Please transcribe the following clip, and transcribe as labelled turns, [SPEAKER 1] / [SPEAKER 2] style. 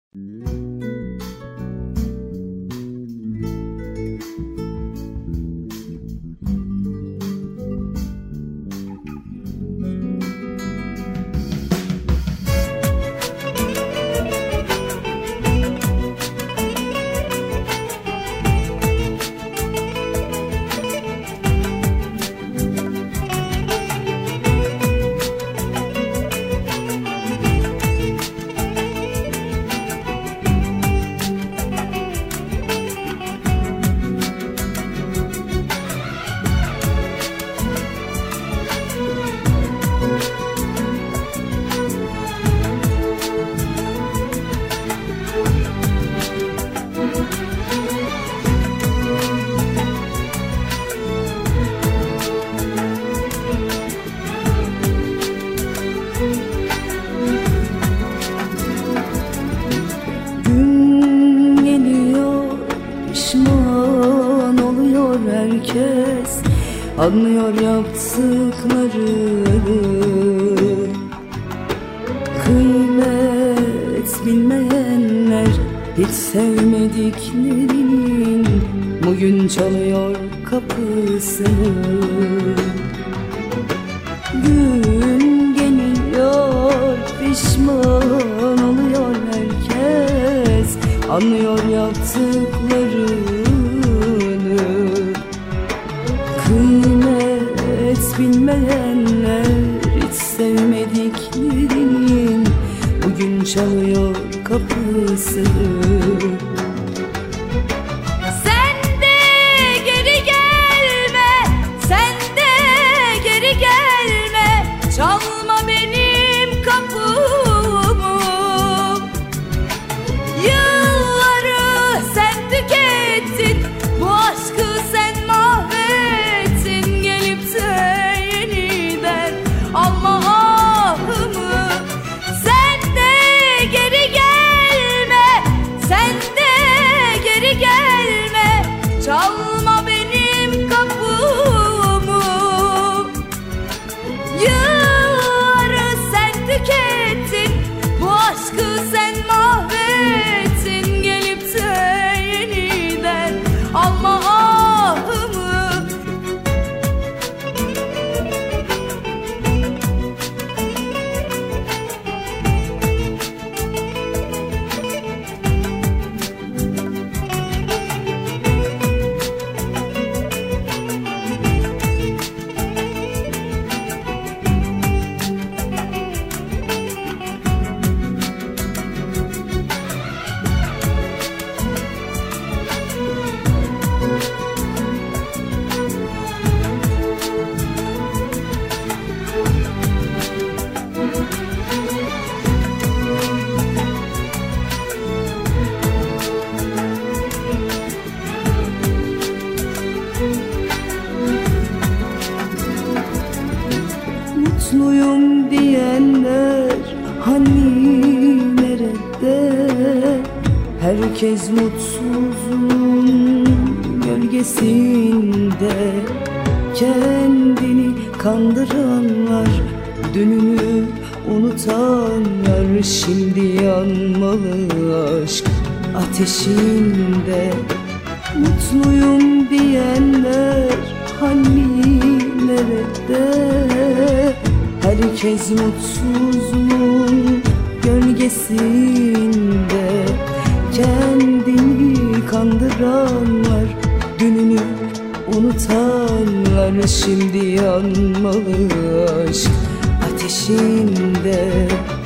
[SPEAKER 1] Herkes anlıyor yaptıklarını, kıymet bilmeyenler hiç sevmediklerinin bugün çalıyor kapısını. Gün geliyor pişman oluyor herkes, anlıyor yaptıklarını, kıymet bilmeyenler hiç sevmediklerinin bugün çalıyor kapısı.
[SPEAKER 2] Sen de geri gelme, sen de geri gelme, çalma benim kapımı. Yılları sen tükettin, bu aşkı sen mahvettin, gelip de yeniden alma ahımı. Sen de geri gelme, sen de geri gelme, çalma benim kapımı. Yılları sen tükettin, bu aşkı sen mahvettin, gelip de yeniden alma ahımı.
[SPEAKER 1] Mutluyum diyenler hani nerede? Herkes mutsuzluğun gölgesinde. Kendini kandıranlar, dününü unutanlar şimdi yanmalı aşk ateşinde. Mutluyum diyenler hani nerede? Herkes mutsuzluğun gölgesinde. Kendini kandıranlar, dününü unutanlar şimdi yanmalı aşk ateşinde.